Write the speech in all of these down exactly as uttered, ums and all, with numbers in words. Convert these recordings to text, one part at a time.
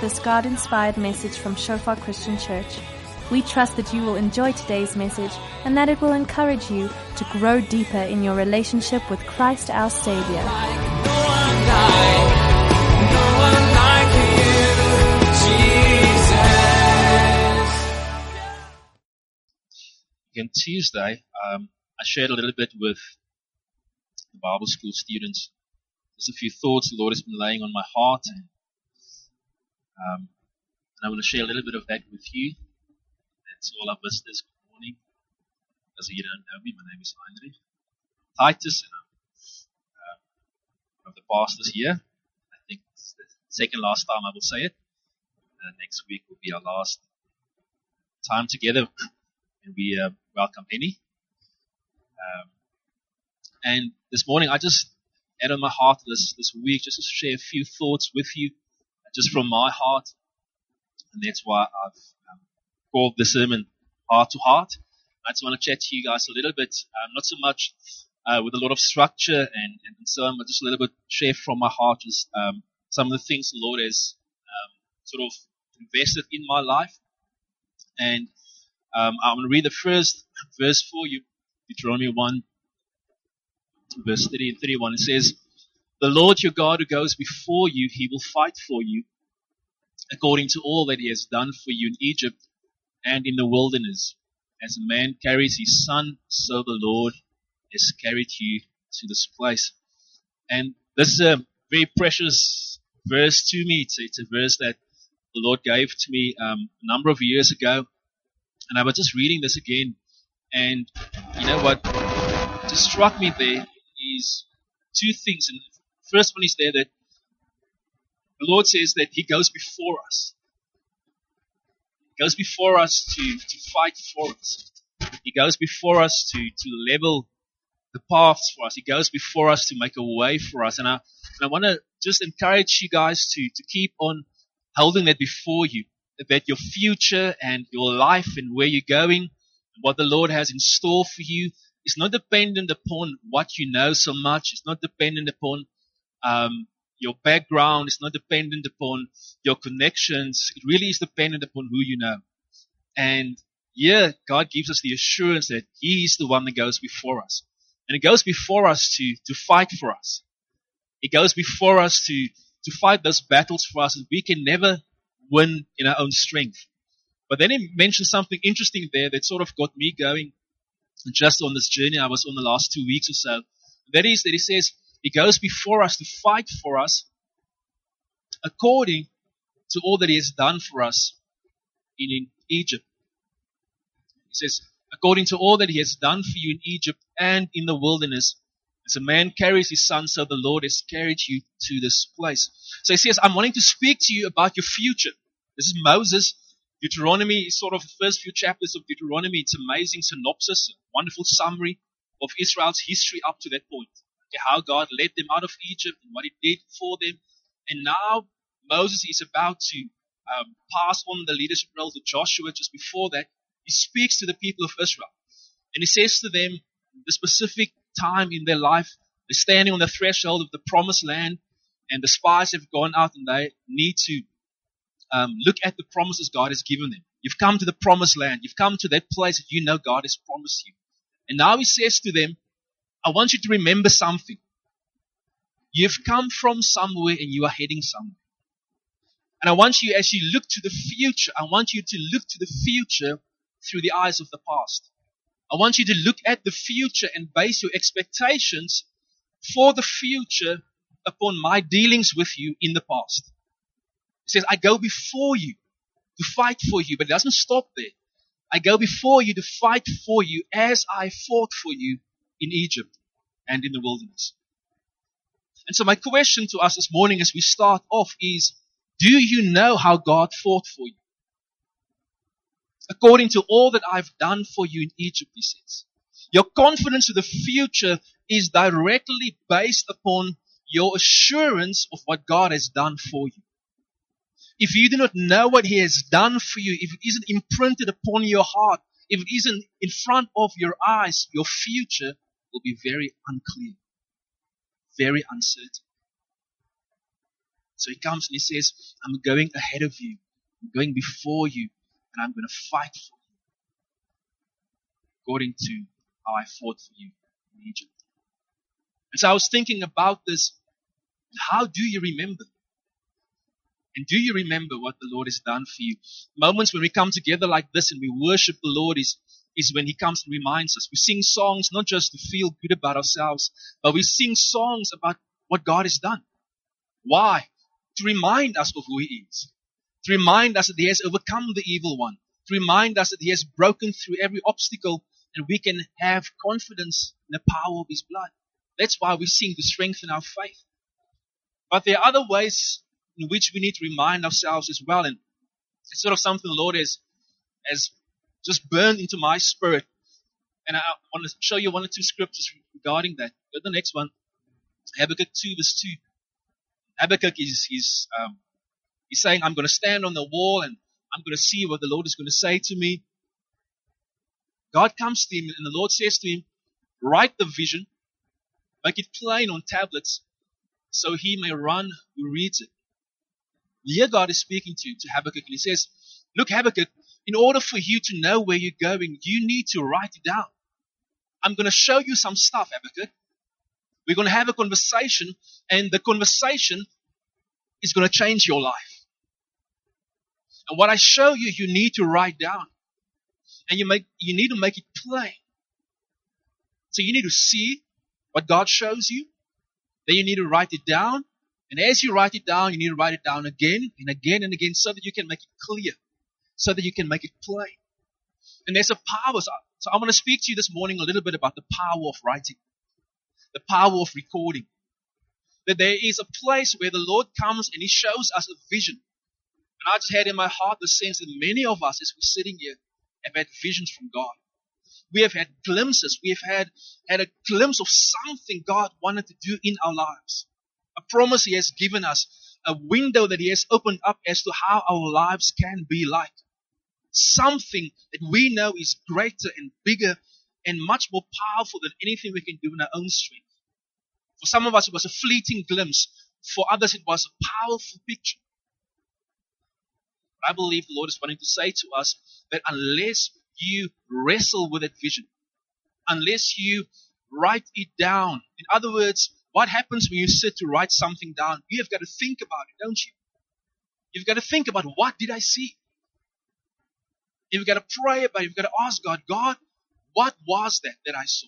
this God-inspired message from Shofar Christian Church. We trust that you will enjoy today's message and that it will encourage you to grow deeper in your relationship with Christ our Savior. On Tuesday, um, I shared a little bit with the Bible school students. There's a few thoughts the Lord has been laying on my heart, and, um, and I want to share a little bit of that with you. That's all our visitors. Good morning. Those of you who don't know me, my name is Heinrich Titus, and I'm uh, one of the pastors here. I think it's the second last time I will say it. Uh, next week will be our last time together. And we uh, welcome Henny. Um, and this morning, I just had on my heart this, this week just to share a few thoughts with you, just from my heart. And that's why I've um, called the sermon Heart to Heart. I just want to chat to you guys a little bit, um, not so much uh, with a lot of structure and, and so on, but just a little bit share from my heart, just um, some of the things the Lord has um, sort of invested in my life. And Um, I'm going to read the first verse for you, Deuteronomy one, verse thirty and thirty-one. It says, "The Lord your God who goes before you, he will fight for you, according to all that he has done for you in Egypt and in the wilderness. As a man carries his son, so the Lord has carried you to this place." And this is a very precious verse to me. It's, it's a verse that the Lord gave to me um, a number of years ago. And I was just reading this again, and you know what just struck me there is two things. And the first one is there that the Lord says that he goes before us. He goes before us to, to fight for us. He goes before us to, to level the paths for us. He goes before us to make a way for us. And I, and I want to just encourage you guys to, to keep on holding that before you. That your future and your life and where you're going, and what the Lord has in store for you, is not dependent upon what you know so much. It's not dependent upon um, your background. It's not dependent upon your connections. It really is dependent upon who you know. And yeah, God gives us the assurance that he is the one that goes before us. And he goes before us to, to fight for us. He goes before us to, to fight those battles for us that we can never win in our own strength. But then he mentioned something interesting there that sort of got me going just on this journey I was on the last two weeks or so. That is that he says he goes before us to fight for us according to all that he has done for us in, in Egypt. He says, according to all that he has done for you in Egypt and in the wilderness, as a man carries his son, so the Lord has carried you to this place. So he says, I'm wanting to speak to you about your future. This is Moses. Deuteronomy is sort of the first few chapters of Deuteronomy. It's an amazing synopsis, a wonderful summary of Israel's history up to that point. Okay, how God led them out of Egypt and what he did for them. And now Moses is about to um, pass on the leadership role to Joshua. Just before that, he speaks to the people of Israel. And he says to them, the specific time in their life, they're standing on the threshold of the promised land, and the spies have gone out and they need to um, look at the promises God has given them. You've come to the promised land. You've come to that place that you know God has promised you. And now he says to them, I want you to remember something. You've come from somewhere and you are heading somewhere. And I want you, as you look to the future, I want you to look to the future through the eyes of the past. I want you to look at the future and base your expectations for the future upon my dealings with you in the past. It says, I go before you to fight for you, but it doesn't stop there. I go before you to fight for you as I fought for you in Egypt and in the wilderness. And so my question to us this morning as we start off is, do you know how God fought for you? According to all that I've done for you in Egypt, he says. Your confidence in the future is directly based upon your assurance of what God has done for you. If you do not know what he has done for you, if it isn't imprinted upon your heart, if it isn't in front of your eyes, your future will be very unclear, very uncertain. So he comes and he says, I'm going ahead of you. I'm going before you. And I'm going to fight for you. According to how I fought for you in Egypt. And so I was thinking about this. How do you remember? And do you remember what the Lord has done for you? Moments when we come together like this and we worship the Lord is, is when He comes and reminds us. We sing songs not just to feel good about ourselves, but we sing songs about what God has done. Why? To remind us of who He is. To remind us that He has overcome the evil one. To remind us that He has broken through every obstacle and we can have confidence in the power of His blood. That's why we sing to strengthen our faith. But there are other ways in which we need to remind ourselves as well. And it's sort of something the Lord has, has just burned into my spirit. And I want to show you one or two scriptures regarding that. Go to the next one. Habakkuk two verse two. Habakkuk is he's, um, he's saying, I'm going to stand on the wall and I'm going to see what the Lord is going to say to me. God comes to him and the Lord says to him, write the vision, make it plain on tablets, so he may run who reads it. Here God is speaking to, to Habakkuk and he says, look Habakkuk, in order for you to know where you're going, you need to write it down. I'm going to show you some stuff, Habakkuk. We're going to have a conversation and the conversation is going to change your life. And what I show you, you need to write down. And you make, you need to make it plain. So you need to see what God shows you. Then you need to write it down. And as you write it down, you need to write it down again and again and again so that you can make it clear. So that you can make it plain. And there's a power. So I'm going to speak to you this morning a little bit about the power of writing. The power of recording. That there is a place where the Lord comes and He shows us a vision. And I just had in my heart the sense that many of us, as we're sitting here, have had visions from God. We have had glimpses. We have had, had a glimpse of something God wanted to do in our lives. A promise He has given us. A window that He has opened up as to how our lives can be like. Something that we know is greater and bigger and much more powerful than anything we can do in our own strength. For some of us, it was a fleeting glimpse. For others, it was a powerful picture. I believe the Lord is wanting to say to us that unless you wrestle with that vision, unless you write it down, in other words, what happens when you sit to write something down? You have got to think about it, don't you? You've got to think about, what did I see? You've got to pray about it. You've got to ask God, God, what was that that I saw?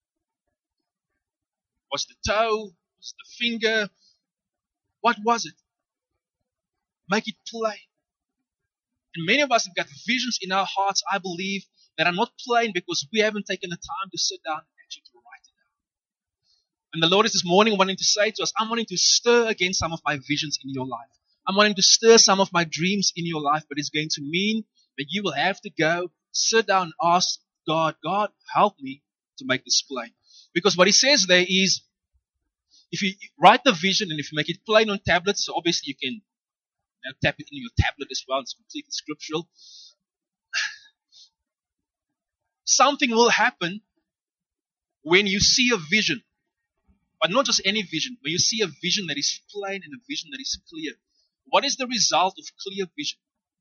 Was the toe? Was the finger? What was it? Make it plain. And many of us have got visions in our hearts, I believe, that are not plain because we haven't taken the time to sit down and actually to write it down. And the Lord is this morning wanting to say to us, I'm wanting to stir again some of my visions in your life. I'm wanting to stir some of my dreams in your life, but it's going to mean that you will have to go, sit down and ask God, God, help me to make this plain. Because what He says there is, if you write the vision and if you make it plain on tablets, so obviously you can you know, tap it in your tablet as well, it's completely scriptural. Something will happen when you see a vision, but not just any vision, when you see a vision that is plain and a vision that is clear. What is the result of clear vision?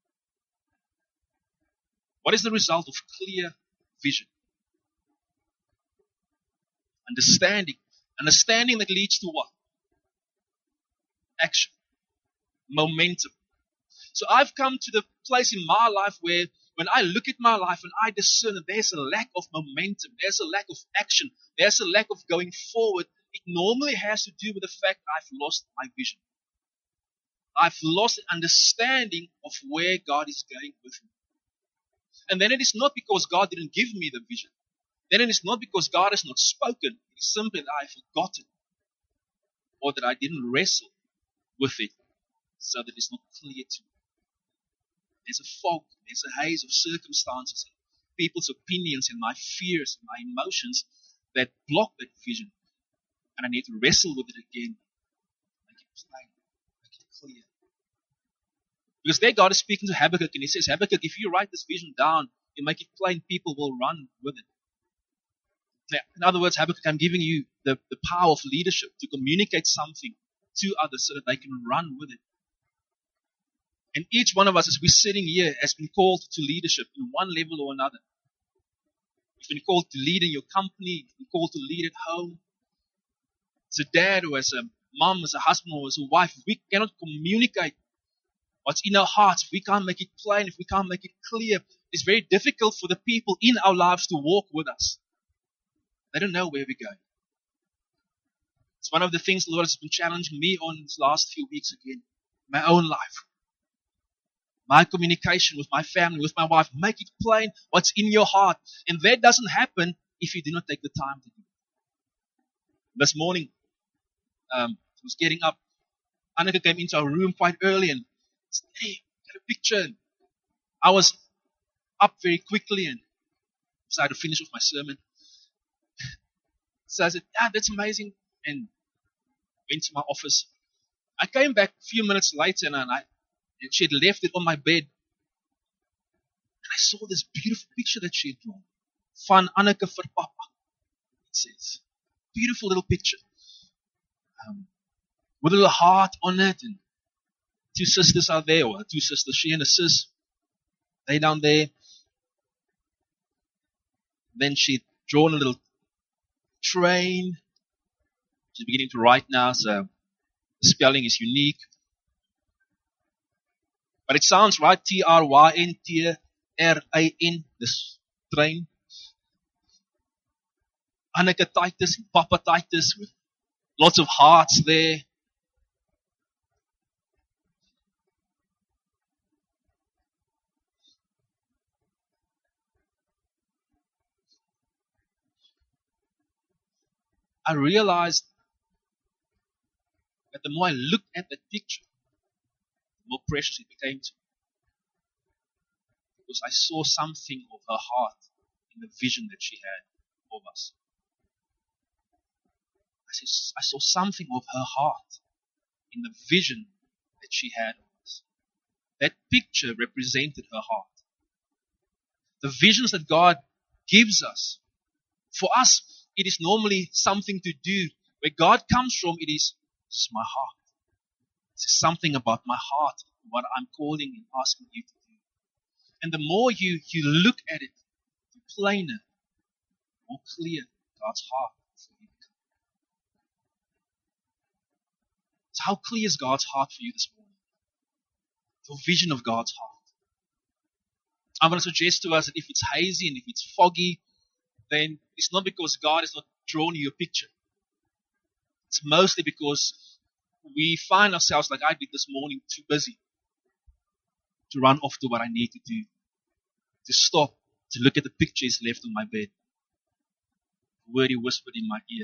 What is the result of clear vision? Understanding. Understanding that leads to what? Action. Momentum. So I've come to the place in my life where when I look at my life and I discern that there's a lack of momentum, there's a lack of action, there's a lack of going forward, it normally has to do with the fact I've lost my vision. I've lost an understanding of where God is going with me. And then it is not because God didn't give me the vision. Then it is not because God has not spoken. It is simply that I've forgotten or that I didn't wrestle with it so that it's not clear to me. There's a fog, there's a haze of circumstances, and people's opinions and my fears and my emotions that block that vision. And I need to wrestle with it again. Make it plain, make it clear. Because there God is speaking to Habakkuk and He says, Habakkuk, if you write this vision down and make it plain, people will run with it. Now, in other words, Habakkuk, I'm giving you the, the power of leadership to communicate something to others so that they can run with it. And each one of us, as we're sitting here, has been called to leadership in one level or another. You've been called to lead in your company. You've been called to lead at home. As a dad or as a mom, as a husband or as a wife, if we cannot communicate what's in our hearts, if we can't make it plain, if we can't make it clear, it's very difficult for the people in our lives to walk with us. They don't know where we're going. It's one of the things the Lord has been challenging me on these last few weeks again. My own life. My communication with my family, with my wife. Make it plain what's in your heart. And that doesn't happen if you do not take the time to do it. This morning, um, I was getting up. Anneke came into our room quite early and said, hey, get a picture. And I was up very quickly and decided to finish off my sermon. So I said, yeah, that's amazing. And went to my office. I came back a few minutes later and I and she had left it on my bed. And I saw this beautiful picture that she had drawn. Van Anneke vir Papa, it says. Beautiful little picture. Um, with a little heart on it. And two sisters are there, or two sisters, she and a sis. They down there. Then she'd drawn a little train. She's beginning to write now, so the spelling is unique. But it sounds right, T R Y N T R A N, this train. Anneke Titus and Papa Titus with lots of hearts there. I realized that the more I looked at that picture, the more precious it became to me. Because I saw something of her heart in the vision that she had of us. I saw, I saw something of her heart in the vision that she had of us. That picture represented her heart. The visions that God gives us, for us, it is normally something to do. Where God comes from, it is, this is my heart. This is something about my heart, what I'm calling and asking you to do. And the more you, you look at it, the plainer, more clear God's heart for you becomes. So how clear is God's heart for you this morning? Your vision of God's heart. I want to suggest to us that if it's hazy and if it's foggy, then it's not because God has not drawn you a picture. It's mostly because we find ourselves, like I did this morning, too busy to run off to what I need to do. To stop, to look at the pictures left on my bed. The word He whispered in my ear.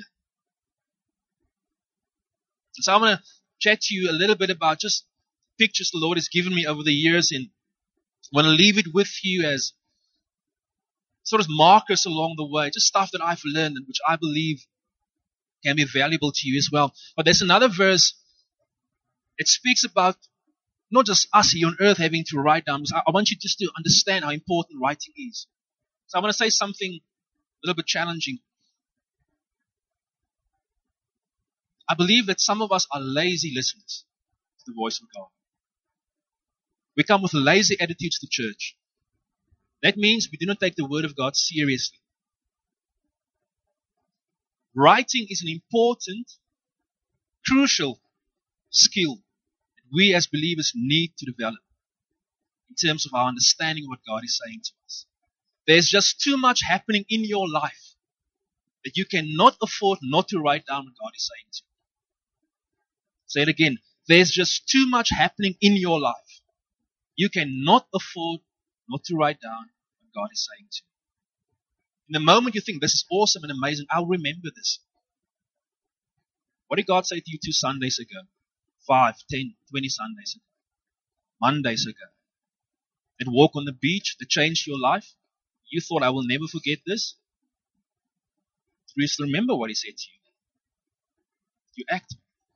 And so I want to chat to you a little bit about just pictures the Lord has given me over the years, and I want to leave it with you as sort of markers along the way, just stuff that I've learned and which I believe can be valuable to you as well. But there's another verse. It speaks about not just us here on earth having to write down. I want you just to understand how important writing is. So I want to say something a little bit challenging. I believe that some of us are lazy listeners to the voice of God. We come with lazy attitudes to church. That means we do not take the Word of God seriously. Writing is an important, crucial skill that we as believers need to develop in terms of our understanding of what God is saying to us. There's just too much happening in your life that you cannot afford not to write down what God is saying to you. Say it again. There's just too much happening in your life. You cannot afford not to write down what God is saying to you. In the moment you think, this is awesome and amazing, I'll remember this. What did God say to you two Sundays ago? Five, ten, twenty Sundays ago? Mondays ago? That walk on the beach that changed your life? You thought, I will never forget this? You still remember what He said to you. You act.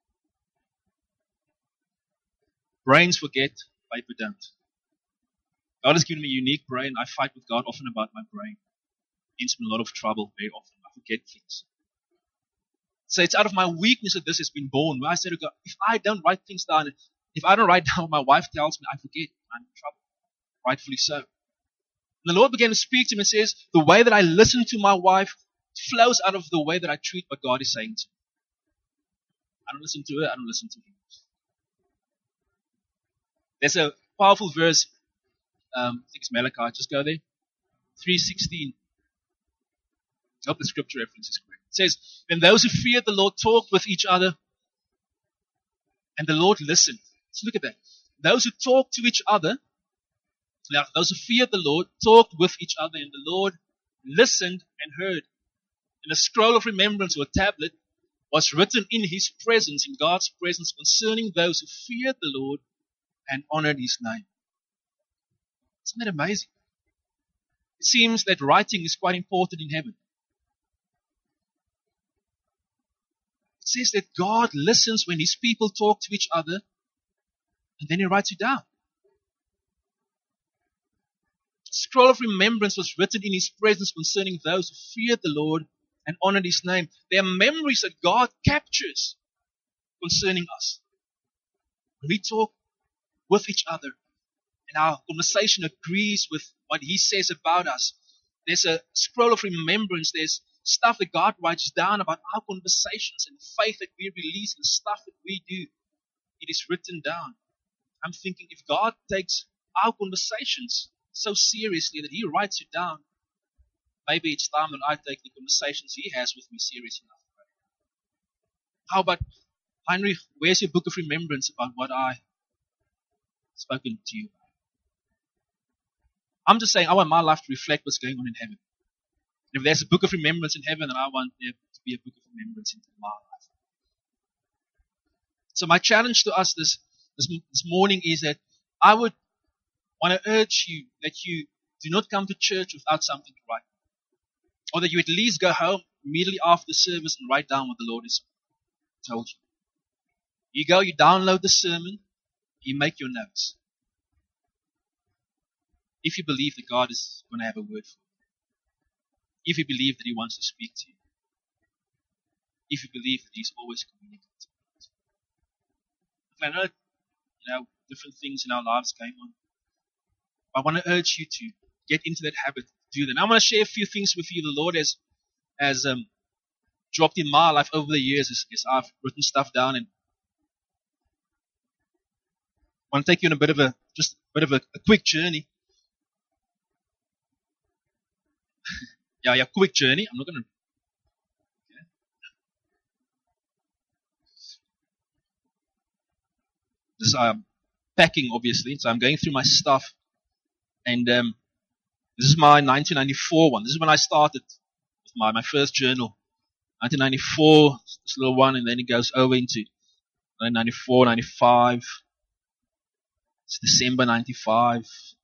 Brains forget, paper don't. God has given me a unique brain. I fight with God often about my brain. It's in a lot of trouble very often. I forget things. So it's out of my weakness that this has been born. Where I said to God, if I don't write things down, if I don't write down what my wife tells me, I forget. I'm in trouble. Rightfully so. And the Lord began to speak to me and says, the way that I listen to my wife flows out of the way that I treat what God is saying to me. I don't listen to her, I don't listen to him. There's a powerful verse, um, I think it's Malachi, just go there. three sixteen. I hope the scripture reference is correct. It says, when those who feared the Lord talked with each other, and the Lord listened. So look at that. Those who talked to each other, now those who feared the Lord talked with each other, and the Lord listened and heard. And a scroll of remembrance or a tablet was written in his presence, in God's presence, concerning those who feared the Lord and honored his name. Isn't that amazing? It seems that writing is quite important in heaven. It says that God listens when his people talk to each other, and then he writes it down. A scroll of remembrance was written in his presence concerning those who feared the Lord and honored his name. There are memories that God captures concerning us. When we talk with each other and our conversation agrees with what he says about us, there's a scroll of remembrance. There's stuff that God writes down about our conversations and faith that we release and stuff that we do. It is written down. I'm thinking if God takes our conversations so seriously that he writes it down, maybe it's time that I take the conversations he has with me serious enough. How about, Heinrich, where's your book of remembrance about what I spoken to you about? I'm just saying I want my life to reflect what's going on in heaven. And if there's a book of remembrance in heaven, then I want there to be a book of remembrance in my life. So my challenge to us this, this, this morning is that I would want to urge you that you do not come to church without something to write. Or that you at least go home immediately after the service and write down what the Lord has told you. You go, you download the sermon, you make your notes. If you believe that God is going to have a word for you. If you believe that he wants to speak to you. If you believe that he's always communicating. I know, you know, different things in our lives going on. I want to urge you to get into that habit, do that. And I want to share a few things with you. The Lord has, has um, dropped in my life over the years as, as I've written stuff down. And I want to take you on a bit of a, just a bit of a, a quick journey. yeah, yeah, quick journey. I'm not going to. Okay. This is um, packing, obviously. So I'm going through my stuff. And um, this is my nineteen ninety-four one. This is when I started with my, my first journal. nineteen ninety-four, this little one, and then it goes over into nineteen ninety-four, ninety-five. It's December ninety-five.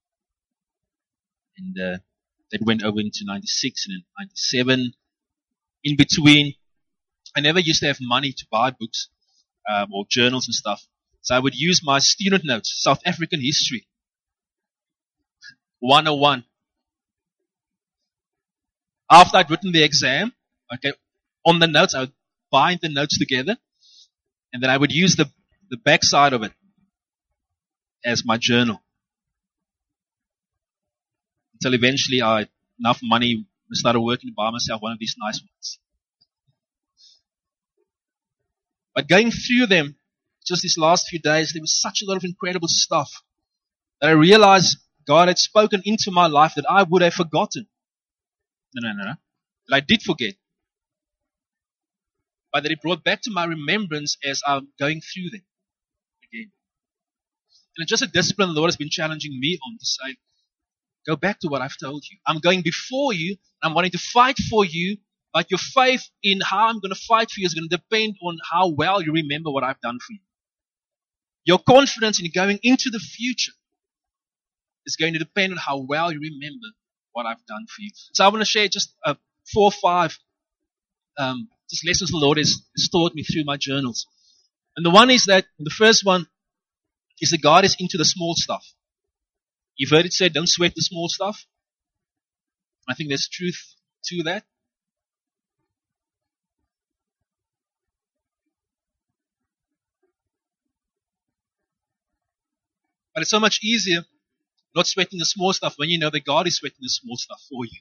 And uh, that went over into ninety-six and then ninety-seven. In between, I never used to have money to buy books um, or journals and stuff. So I would use my student notes, South African history. one oh one. After I'd written the exam, okay, on the notes, I would bind the notes together, and then I would use the, the back side of it as my journal. Until eventually I had enough money and started working to buy myself one of these nice ones. But going through them, just these last few days, there was such a lot of incredible stuff that I realized God had spoken into my life that I would have forgotten. No, no, no, no. That I did forget. But that it brought back to my remembrance as I'm going through them again. And it's just a discipline the Lord has been challenging me on to say, go back to what I've told you. I'm going before you. I'm wanting to fight for you. But your faith in how I'm going to fight for you is going to depend on how well you remember what I've done for you. Your confidence in going into the future is going to depend on how well you remember what I've done for you. So I want to share just uh, four or five um, just lessons the Lord has, has taught me through my journals. And the one is that, the first one is that God is into the small stuff. You've heard it said, don't sweat the small stuff. I think there's truth to that. But it's so much easier not sweating the small stuff when you know that God is sweating the small stuff for you.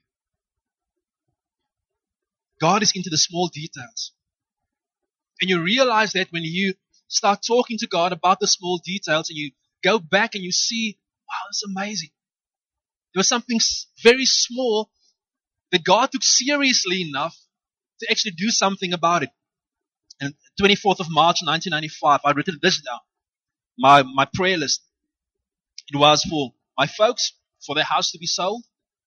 God is into the small details. And you realize that when you start talking to God about the small details and you go back and you see, wow, it's amazing. There was something very small that God took seriously enough to actually do something about it. And twenty-fourth of March nineteen ninety-five, I written this down. My, my prayer list. It was for my folks, for their house to be sold.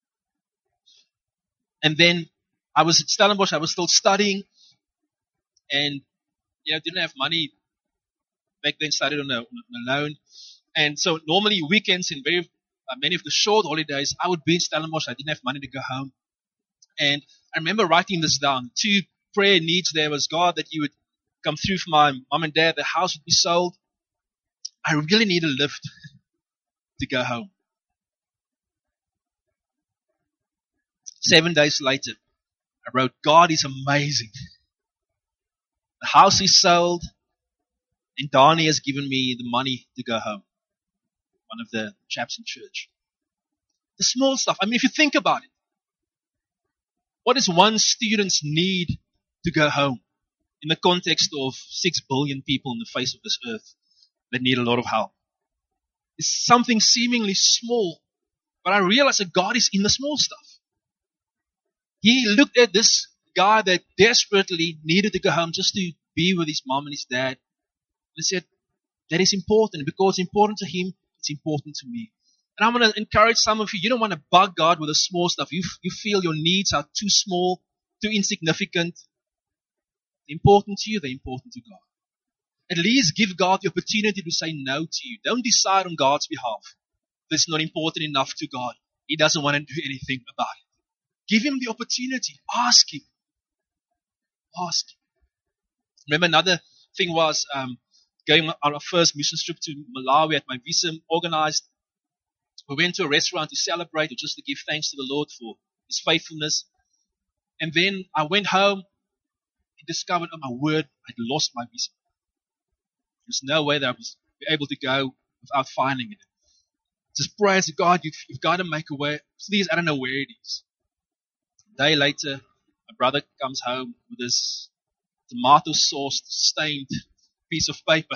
And then I was at Stellenbosch, I was still studying. And, you know, didn't have money. Back then started on a, on a loan. And so normally weekends and very, uh, many of the short holidays, I would be in Stellenbosch. I didn't have money to go home. And I remember writing this down. Two prayer needs there was, God, that you would come through for my mom and dad. The house would be sold. I really need a lift to go home. Seven days later, I wrote, God is amazing. The house is sold, and Donnie has given me the money to go home. One of the chaps in church. The small stuff. I mean, if you think about it, what does one student's need to go home in the context of six billion people on the face of this earth that need a lot of help? It's something seemingly small, but I realize that God is in the small stuff. He looked at this guy that desperately needed to go home just to be with his mom and his dad. And said, that is important. Because it's important to him, it's important to me. And I'm going to encourage some of you, you don't want to bug God with the small stuff. You, you feel your needs are too small, too insignificant. They're important to you, they're important to God. At least give God the opportunity to say no to you. Don't decide on God's behalf. That's not important enough to God. He doesn't want to do anything about it. Give him the opportunity. Ask him. Ask him. Remember another thing was um, going on our first mission trip to Malawi at my visa organized. We went to a restaurant to celebrate or just to give thanks to the Lord for his faithfulness. And then I went home and discovered, oh my word, I'd lost my visa. There's no way that I was able to go without finding it. Just pray to God, you've, you've got to make a way. Please, I don't know where it is. A day later, my brother comes home with this tomato sauce stained piece of paper.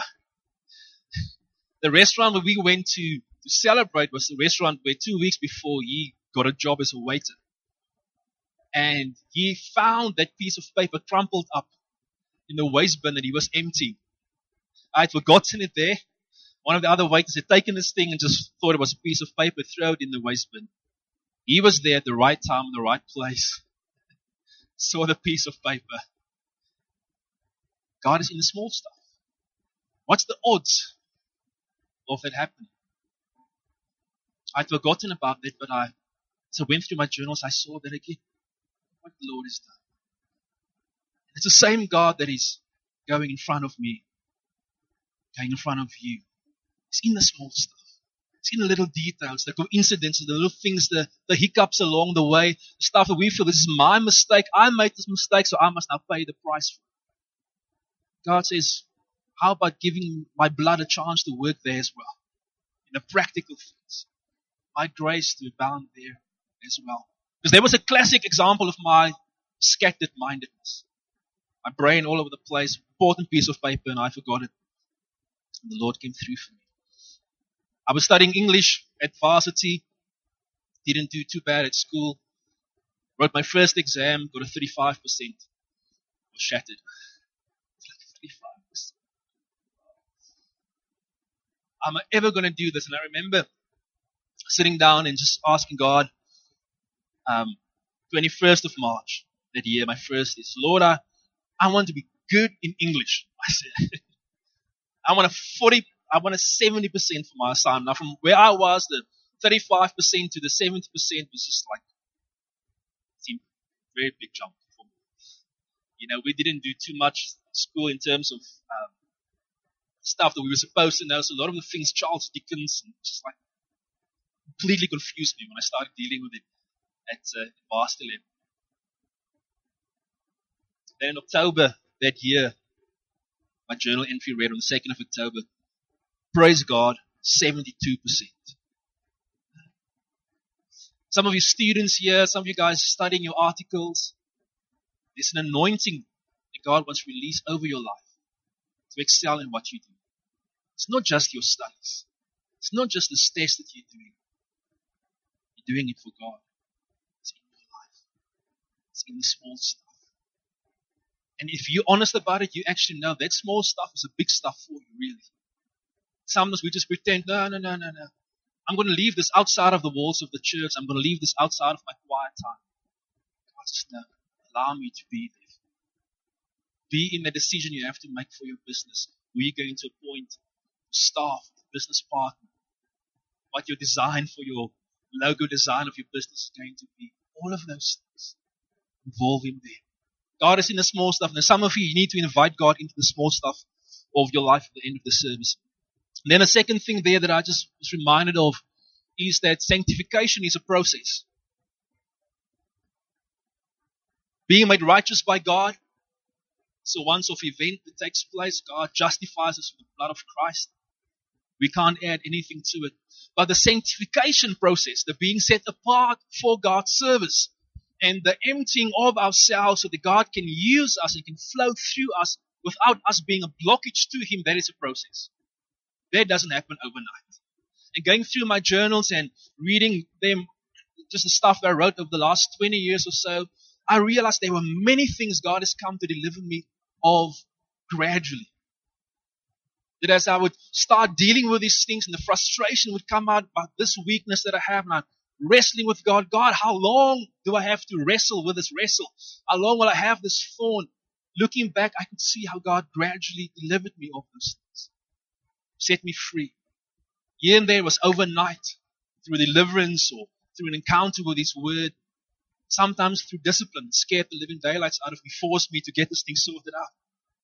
The restaurant where we went to to celebrate was the restaurant where two weeks before he got a job as a waiter. And he found that piece of paper crumpled up in the waste bin that he was emptying. I had forgotten it there. One of the other waiters had taken this thing and just thought it was a piece of paper, throw it in the waste bin. He was there at the right time, in the right place. Saw the piece of paper. God is in the small stuff. What's the odds of that happening? I'd forgotten about that, but I, as I went through my journals, I saw that again. What the Lord has done. It's the same God that is going in front of me, going in front of you. It's in the small stuff. It's in the little details, the coincidences, the little things, the, the hiccups along the way, the stuff that we feel, this is my mistake. I made this mistake, so I must now pay the price for it. God says, how about giving my blood a chance to work there as well? In the practical things. My grace to abound there as well. Because there was a classic example of my scattered mindedness. My brain all over the place, important piece of paper, and I forgot it. And the Lord came through for me. I was studying English at varsity. Didn't do too bad at school. Wrote my first exam, got a thirty-five percent. Was shattered. thirty-five percent. Am I ever going to do this? And I remember sitting down and just asking God, um, twenty-first of March that year, my first is, Lord, I, I want to be good in English. I said, I want a forty, I want a seventy percent for my assignment. Now from where I was, the thirty-five percent to the seventy percent was just like, seemed a very big jump for me. You know, we didn't do too much at school in terms of um, stuff that we were supposed to know. So a lot of the things, Charles Dickens, and just like, completely confused me when I started dealing with it at uh, master level. Then in October that year, my journal entry read on the second of October, praise God, seventy-two percent. Some of you students here, some of you guys studying your articles, there's an anointing that God wants to release over your life to excel in what you do. It's not just your studies. It's not just the test that you're doing. You're doing it for God. It's in your life. It's in the small stuff. And if you're honest about it, you actually know that small stuff is a big stuff for you, really. Sometimes we just pretend, no, no, no, no, no. I'm going to leave this outside of the walls of the church. I'm going to leave this outside of my quiet time. God says, no, allow me to be there. Be in the decision you have to make for your business. Who you're going to appoint, staff, business partner, what your design for your logo design of your business is going to be. All of those things. Involve Him there. God is in the small stuff. And some of you, you need to invite God into the small stuff of your life at the end of the service. And then a second thing there that I just was reminded of is that sanctification is a process. Being made righteous by God. So once of event that takes place, God justifies us with the blood of Christ. We can't add anything to it. But the sanctification process, the being set apart for God's service, and the emptying of ourselves so that God can use us and can flow through us without us being a blockage to Him, that is a process. That doesn't happen overnight. And going through my journals and reading them, just the stuff that I wrote over the last twenty years or so, I realized there were many things God has come to deliver me of gradually. That as I would start dealing with these things and the frustration would come out about this weakness that I have, and I'm wrestling with God. God, how long do I have to wrestle with this wrestle? How long will I have this thorn? Looking back, I could see how God gradually delivered me of those things. Set me free. Here and there was overnight, through deliverance or through an encounter with His Word. Sometimes through discipline, scared the living daylights out of me, forced me to get this thing sorted out.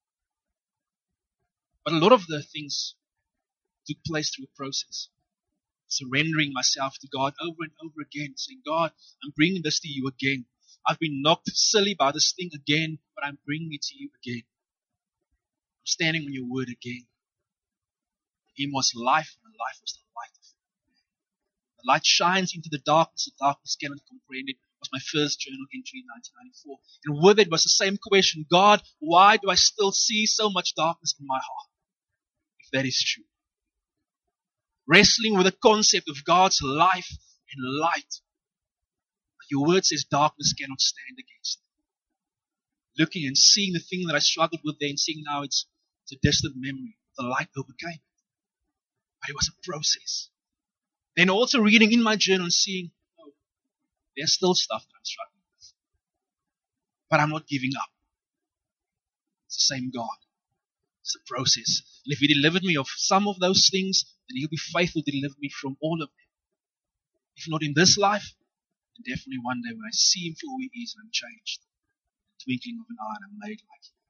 But a lot of the things took place through a process. Surrendering myself to God over and over again, saying, God, I'm bringing this to you again. I've been knocked silly by this thing again, but I'm bringing it to you again. I'm standing on your word again. Him was life, and life was the light of it. The light shines into the darkness, the darkness cannot comprehend it. Was my first journal entry in nineteen ninety-four. And with it was the same question, God, why do I still see so much darkness in my heart? If that is true. Wrestling with the concept of God's life and light. Your word says darkness cannot stand against it. Looking and seeing the thing that I struggled with then, seeing now it's, it's a distant memory. The light overcame it. But it was a process. Then also reading in my journal and seeing, oh, there's still stuff that I'm struggling with. But I'm not giving up. It's the same God. It's a process. And if He delivered me of some of those things, then He'll be faithful to deliver me from all of them. If not in this life, then definitely one day when I see Him for who He is and I'm changed. The twinkling of an eye and I'm made like Him.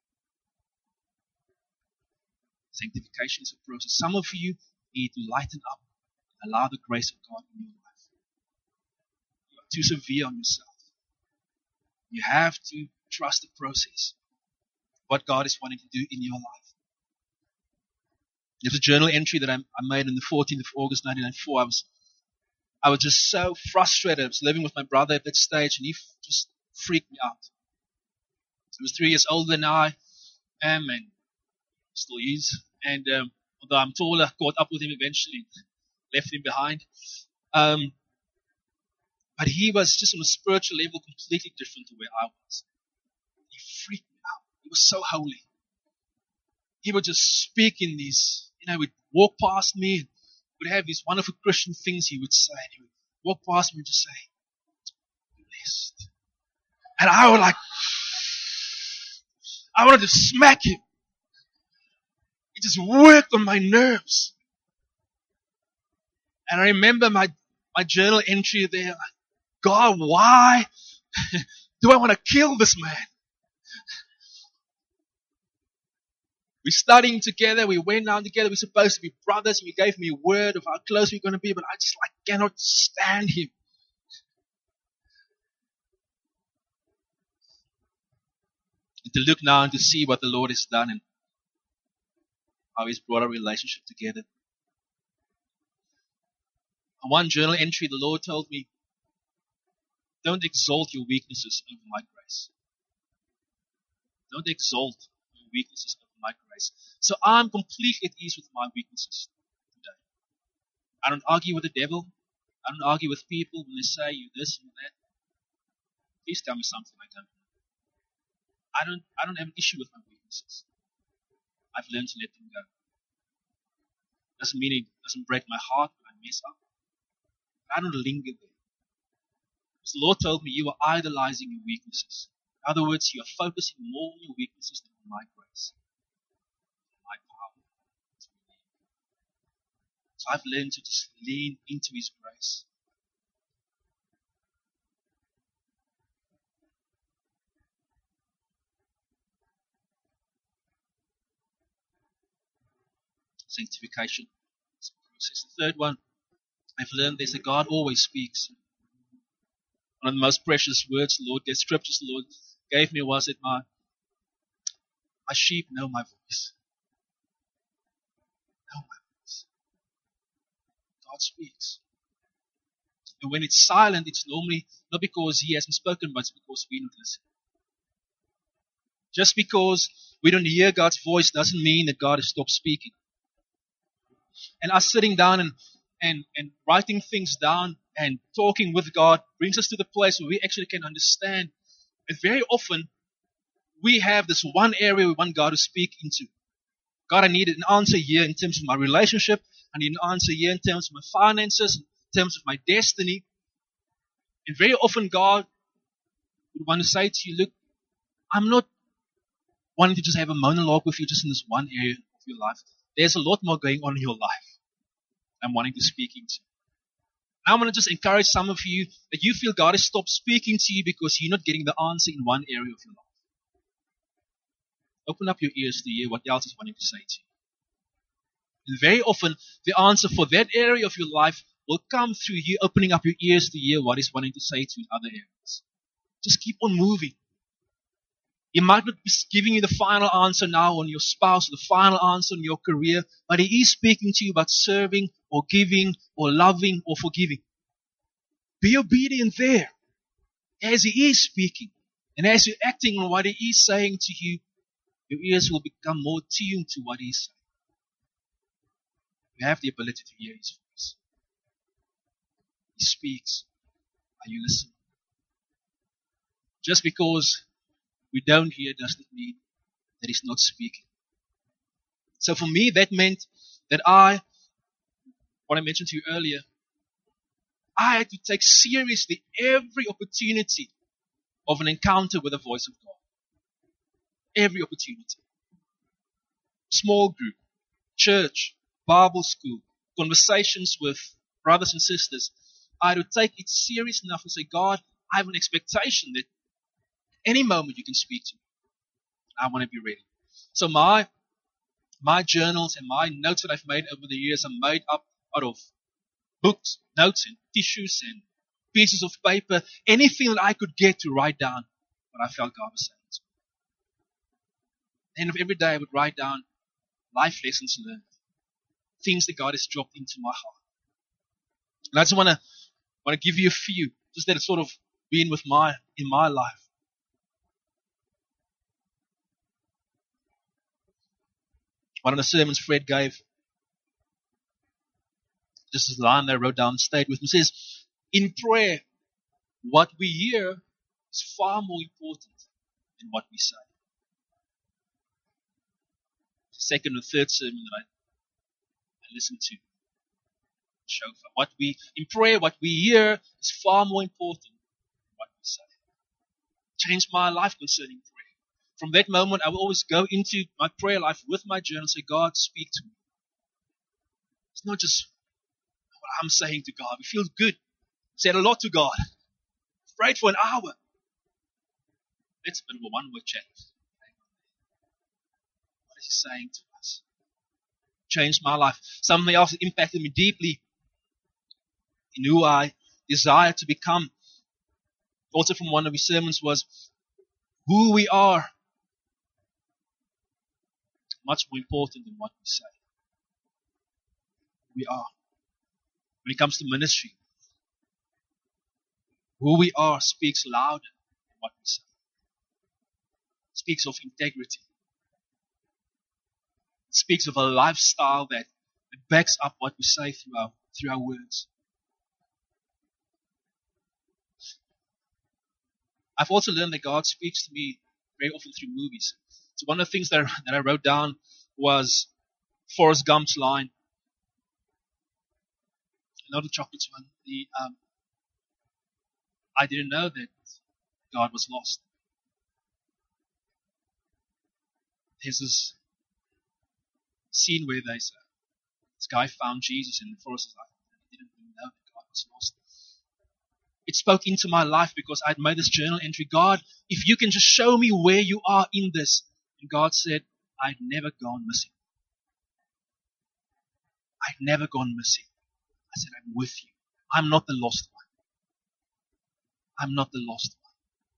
Sanctification is a process. Some of you need to lighten up and allow the grace of God in your life. You are too severe on yourself. You have to trust the process. What God is wanting to do in your life. There's a journal entry that I, I made on the fourteenth of August nineteen ninety-four. I was, I was just so frustrated. I was living with my brother at that stage, and he f- just freaked me out. He was three years older than I am, and still is. And um, although I'm taller, I caught up with him eventually, left him behind. Um, but he was just on a spiritual level completely different to where I was. He freaked me out. He was so holy. He would just speak in these, you know, he would walk past me and would have these wonderful Christian things he would say. And he would walk past me and just say, blessed. And I would like, I wanted to smack him. It just worked on my nerves. And I remember my, my journal entry there. God, why do I want to kill this man? We're studying together. We went down together. We're supposed to be brothers. He gave me a word of how close we're going to be, but I just like cannot stand him. And to look now and to see what the Lord has done and how He's brought our relationship together. On one journal entry, the Lord told me, don't exalt your weaknesses over my grace. Don't exalt your weaknesses over my grace. So I'm completely at ease with my weaknesses today. I don't argue with the devil. I don't argue with people when they say you this and that. Please tell me something I don't know. I don't, I don't have an issue with my weaknesses. I've learned to let them go. Doesn't mean it doesn't break my heart when I mess up. But I don't linger there. Because the Lord told me you are idolizing your weaknesses. In other words, you are focusing more on your weaknesses than on my grace, my power. So I've learned to just lean into His grace. Sanctification is a process. The third one, I've learned there's a God always speaks. One of the most precious words the Lord gave, scriptures the Lord gave me was that my, my sheep know my voice. Know my voice. God speaks. And when it's silent, it's normally not because He hasn't spoken, but it's because we're not listening. Just because we don't hear God's voice doesn't mean that God has stopped speaking. And us sitting down and, and, and writing things down and talking with God brings us to the place where we actually can understand. And very often, we have this one area we want God to speak into. God, I need an answer here in terms of my relationship. I need an answer here in terms of my finances, in terms of my destiny. And very often, God would want to say to you, look, I'm not wanting to just have a monologue with you just in this one area of your life. There's a lot more going on in your life I'm wanting to speak into. Now I'm going to just encourage some of you that you feel God has stopped speaking to you because you're not getting the answer in one area of your life. Open up your ears to hear what else is wanting to say to you. And very often, the answer for that area of your life will come through you opening up your ears to hear what He's wanting to say to you in other areas. Just keep on moving. He might not be giving you the final answer now on your spouse, or the final answer on your career, but He is speaking to you about serving or giving or loving or forgiving. Be obedient there as He is speaking. And as you're acting on what He is saying to you, your ears will become more tuned to what He is saying. You have the ability to hear His voice. He speaks. Are you listening? Just because we don't hear doesn't mean that He's not speaking. So for me, that meant that I, what I mentioned to you earlier, I had to take seriously every opportunity of an encounter with the voice of God. Every opportunity. Small group, church, Bible school, conversations with brothers and sisters. I had to take it serious enough to say, God, I have an expectation that any moment you can speak to me. I want to be ready. So my my journals and my notes that I've made over the years are made up out of books, notes, and tissues and pieces of paper, anything that I could get to write down what I felt God was saying to me. At the end of every day, I would write down life lessons learned, things that God has dropped into my heart. And I just want to want to give you a few, just that it's sort of been with my in my life. One of the sermons Fred gave, just this line that I wrote down, stayed with me, says, in prayer, what we hear is far more important than what we say. The second or third sermon that I, I listened to, Shofar. What we, in prayer, what we hear is far more important than what we say. Changed my life concerning prayer. From that moment, I will always go into my prayer life with my journal and say, God, speak to me. It's not just what I'm saying to God. We feel good. Said a lot to God. Prayed for an hour. That's a bit of a one-word chat. What is He saying to us? Changed my life. Something else that impacted me deeply in who I desire to become. Also from one of His sermons was who we are. Much more important than what we say. We are. When it comes to ministry, who we are speaks louder than what we say. It speaks of integrity. It speaks of a lifestyle that backs up what we say through our, through our words. I've also learned that God speaks to me very often through movies. So one of the things that I, that I wrote down was Forrest Gump's line. Not the chocolates one. The um, I didn't know that God was lost. There's this scene where they say, this guy found Jesus in the forest. Like, he didn't even know that God was lost. It spoke into my life because I'd made this journal entry. God, if you can just show me where you are in this. And God said, I'd never gone missing. I'd never gone missing. I said, I'm with you. I'm not the lost one. I'm not the lost one.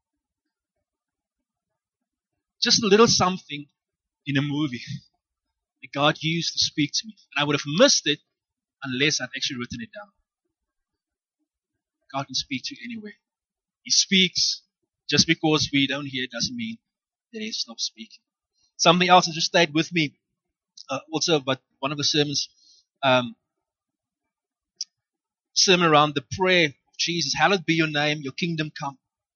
Just a little something in a movie that God used to speak to me. And I would have missed it unless I'd actually written it down. God can speak to you anywhere. He speaks. Just because we don't hear it doesn't mean that He stopped speaking. Something else that just stayed with me. Uh, also, but one of the sermons, um, sermon around the prayer of Jesus. Hallowed be your name, your kingdom come.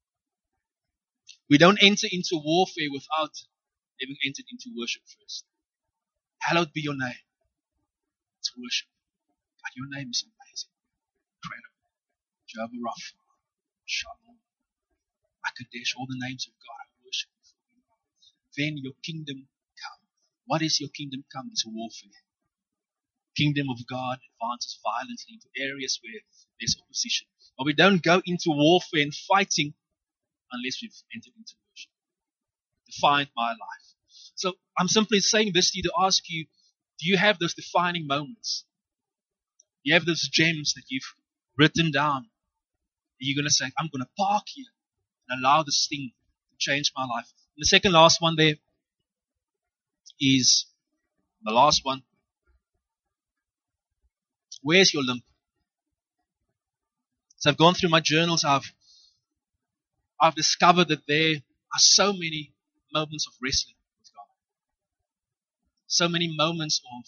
We don't enter into warfare without having entered into worship first. Hallowed be your name. It's worship. God, your name is amazing. Incredible. Jehovah Rapha, Shalom, Akadesh, all the names of God I worship. Then your kingdom come. What is your kingdom come? It's warfare. Kingdom of God advances violently into areas where there's opposition. But we don't go into warfare and fighting unless we've entered into worship. Defined my life. So I'm simply saying this to you to ask you, do you have those defining moments? Do you have those gems that you've written down? You're going to say, I'm going to park here and allow this thing to change my life. And the second last one there is the last one. Where's your limp? So I've gone through my journals. I've, I've discovered that there are so many moments of wrestling with God. So many moments of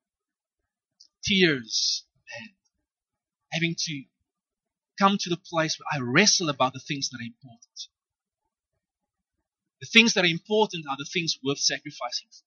tears and having to come to the place where I wrestle about the things that are important. The things that are important are the things worth sacrificing for.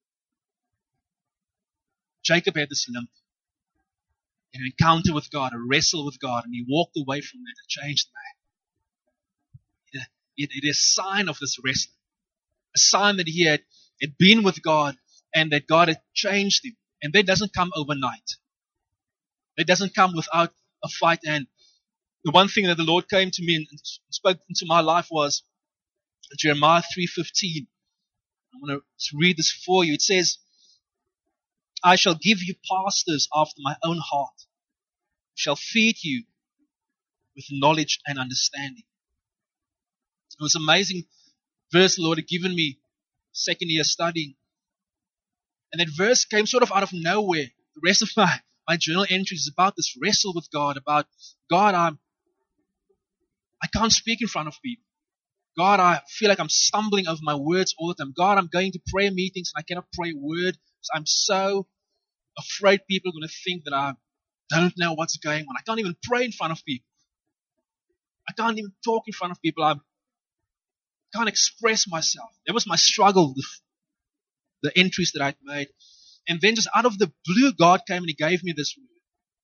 Jacob had this limp. An encounter with God, a wrestle with God, and he walked away from that, a changed man. It, it is a sign of this wrestling. A sign that he had, had been with God and that God had changed him. And that doesn't come overnight. That doesn't come without a fight. And the one thing that the Lord came to me and spoke into my life was Jeremiah three fifteen. I'm going to read this for you. It says, I shall give you pastors after my own heart, who shall feed you with knowledge and understanding. It was an amazing verse the Lord had given me second year studying. And that verse came sort of out of nowhere. The rest of my, my journal entries is about this wrestle with God, about God, I'm, I can't speak in front of people. God, I feel like I'm stumbling over my words all the time. God, I'm going to prayer meetings and I cannot pray a word. So I'm so afraid people are going to think that I don't know what's going on. I can't even pray in front of people. I can't even talk in front of people. I can't express myself. That was my struggle, the, the entries that I'd made. And then just out of the blue, God came and He gave me this word.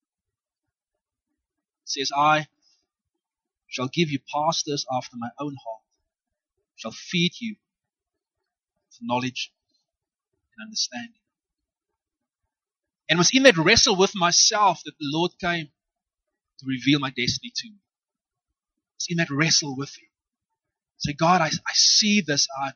It says, I shall give you pastors after my own heart, shall feed you with knowledge and understanding. And it was in that wrestle with myself that the Lord came to reveal my destiny to me. It's in that wrestle with Him. Say, God, I, I see this. I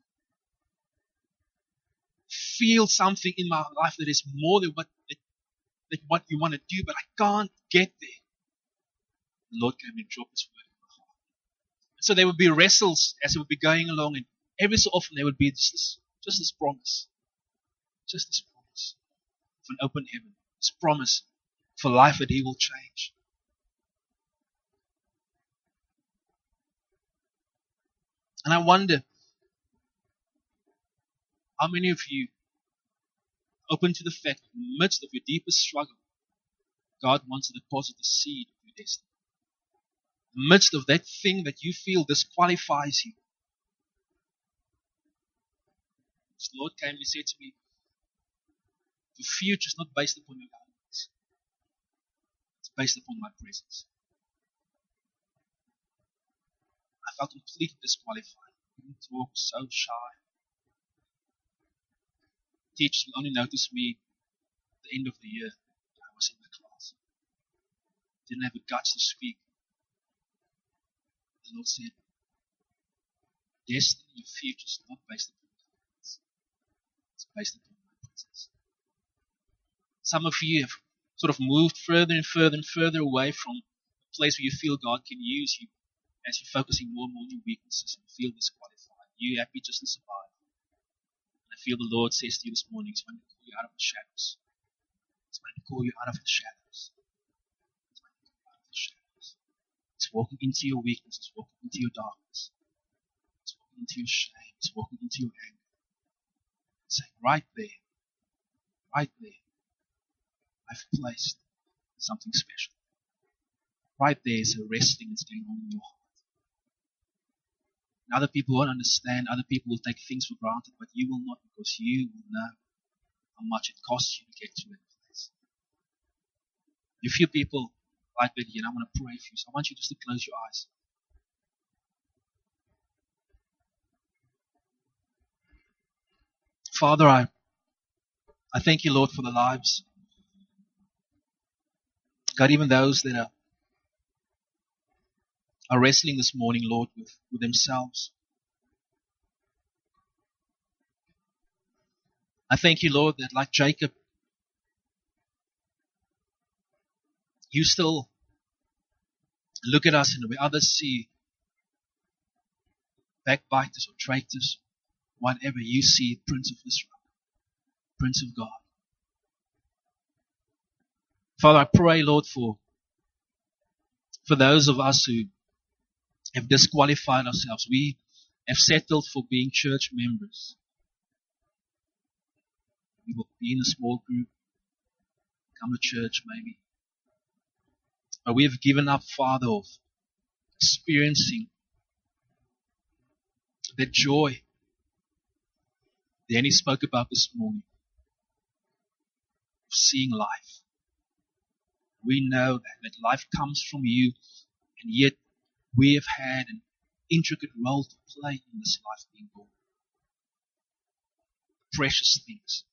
feel something in my life that is more than what, that, that what you want to do, but I can't get there. The Lord came and dropped His word in my heart. And so there would be wrestles as we would be going along, and every so often there would be just this, just this promise. Just this promise of an open heaven. This promise for life that He will change. And I wonder, how many of you open to the fact that in the midst of your deepest struggle, God wants to deposit the seed of your destiny. In the midst of that thing that you feel disqualifies you. The Lord came and He said to me, the future is not based upon your elements. It's based upon my presence. I felt completely disqualified. I couldn't talk, so shy. Teachers will only notice me at the end of the year when I was in the class. Didn't have the guts to speak. The Lord said, destiny, your future is not based upon your elements. It's based upon my presence. Some of you have sort of moved further and further and further away from a place where you feel God can use you as you're focusing more and more on your weaknesses and feel disqualified. You're happy just to survive. And I feel the Lord says to you this morning, He's wanting to call you out of the shadows. He's wanting to call you out of the shadows. He's wanting to call you out of the shadows. He's walking into your weakness. He's walking into your darkness. He's walking into your shame. He's walking into your anger. He's saying, right there, right there, I've placed something special. Right there is a wrestling that's going on in your heart. And other people won't understand. Other people will take things for granted, but you will not, because you will know how much it costs you to get to that place. You feel people like that here, and I want to pray for you. So I want you just to close your eyes. Father, I, I thank you, Lord, for the lives. God, even those that are, are wrestling this morning, Lord, with, with themselves. I thank you, Lord, that like Jacob, you still look at us in the way others see backbiters or traitors, whatever. You see Prince of Israel, Prince of God. Father, I pray, Lord, for, for those of us who have disqualified ourselves. We have settled for being church members. We will be in a small group, come to church maybe. But we have given up, Father, of experiencing the joy Danny spoke about this morning, of seeing life. We know that, that life comes from you, and yet we have had an intricate role to play in this life being born. Precious things.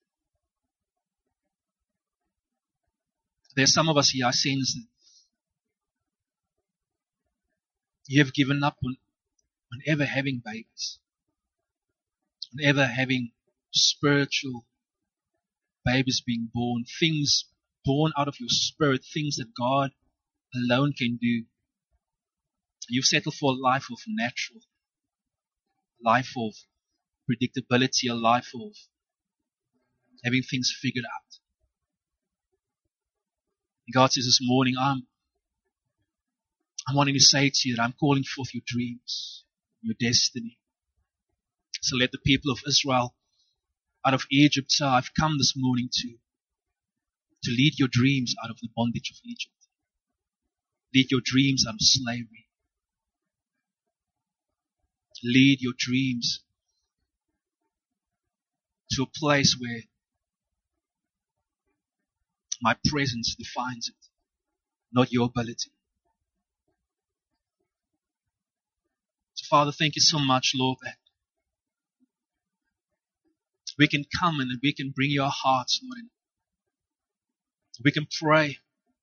There's some of us here, I sense that you have given up on, on ever having babies, on ever having spiritual babies being born, things born out of your spirit, things that God alone can do. You've settled for a life of natural, a life of predictability, a life of having things figured out. And God says this morning, I'm, I'm wanting to say to you that I'm calling forth your dreams, your destiny. So let the people of Israel out of Egypt say, I've come this morning to, to lead your dreams out of the bondage of Egypt. Lead your dreams out of slavery. Lead your dreams to a place where my presence defines it, not your ability. So Father, thank you so much, Lord, that we can come and we can bring your hearts, Lord, and we can pray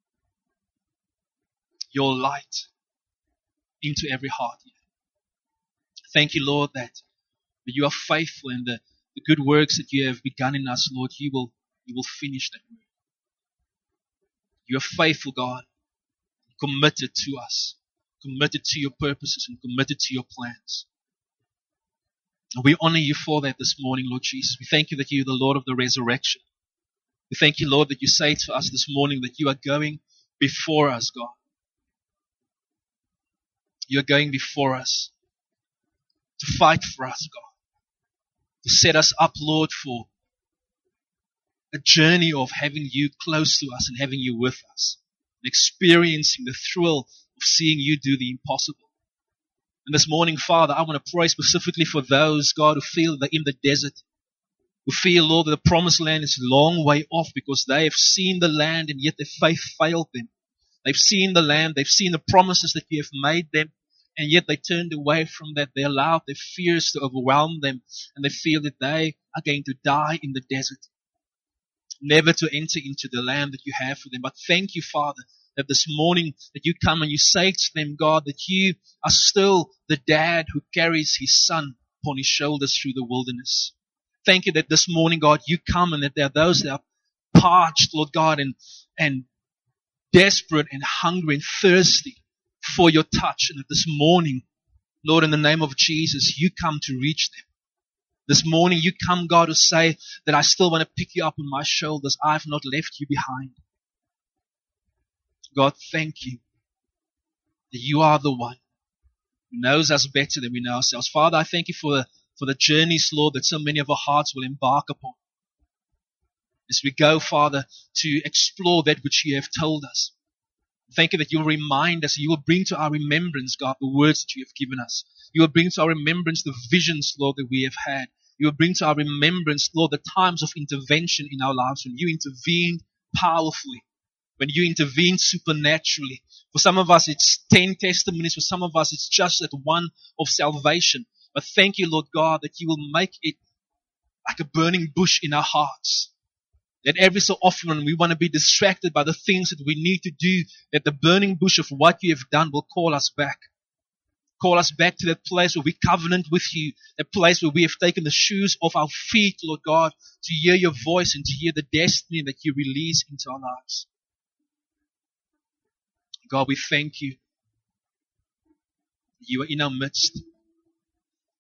your light into every heart here. Thank you, Lord, that you are faithful, and the, the good works that you have begun in us, Lord, you will, you will finish that work. You are faithful, God, committed to us, committed to your purposes and committed to your plans. And we honor you for that this morning, Lord Jesus. We thank you that you are the Lord of the resurrection. We thank you, Lord, that you say to us this morning that you are going before us, God. You are going before us to fight for us, God. To set us up, Lord, for a journey of having you close to us and having you with us. And experiencing the thrill of seeing you do the impossible. And this morning, Father, I want to pray specifically for those, God, who feel they're in the desert. Who feel, Lord, that the promised land is a long way off because they have seen the land and yet their faith failed them. They've seen the land, they've seen the promises that you have made them, and yet they turned away from that. They allowed their fears to overwhelm them, and they feel that they are going to die in the desert. Never to enter into the land that you have for them. But thank you, Father, that this morning that you come and you say to them, God, that you are still the dad who carries his son upon his shoulders through the wilderness. Thank you that this morning, God, you come and that there are those that are parched, Lord God, and, and desperate and hungry and thirsty for your touch. And that this morning, Lord, in the name of Jesus, you come to reach them. This morning you come, God, to say that I still want to pick you up on my shoulders. I've not left you behind. God, thank you that you are the one who knows us better than we know ourselves. Father, I thank you for the, for the journeys, Lord, that so many of our hearts will embark upon. As we go, Father, to explore that which you have told us. Thank you that you will remind us, you will bring to our remembrance, God, the words that you have given us. You will bring to our remembrance the visions, Lord, that we have had. You will bring to our remembrance, Lord, the times of intervention in our lives when you intervened powerfully, when you intervened supernaturally. For some of us, it's ten testimonies. For some of us, it's just that one of salvation. But thank you, Lord God, that you will make it like a burning bush in our hearts. That every so often we want to be distracted by the things that we need to do, that the burning bush of what you have done will call us back. Call us back to that place where we covenant with you, that place where we have taken the shoes off our feet, Lord God, to hear your voice and to hear the destiny that you release into our lives. God, we thank you. You are in our midst.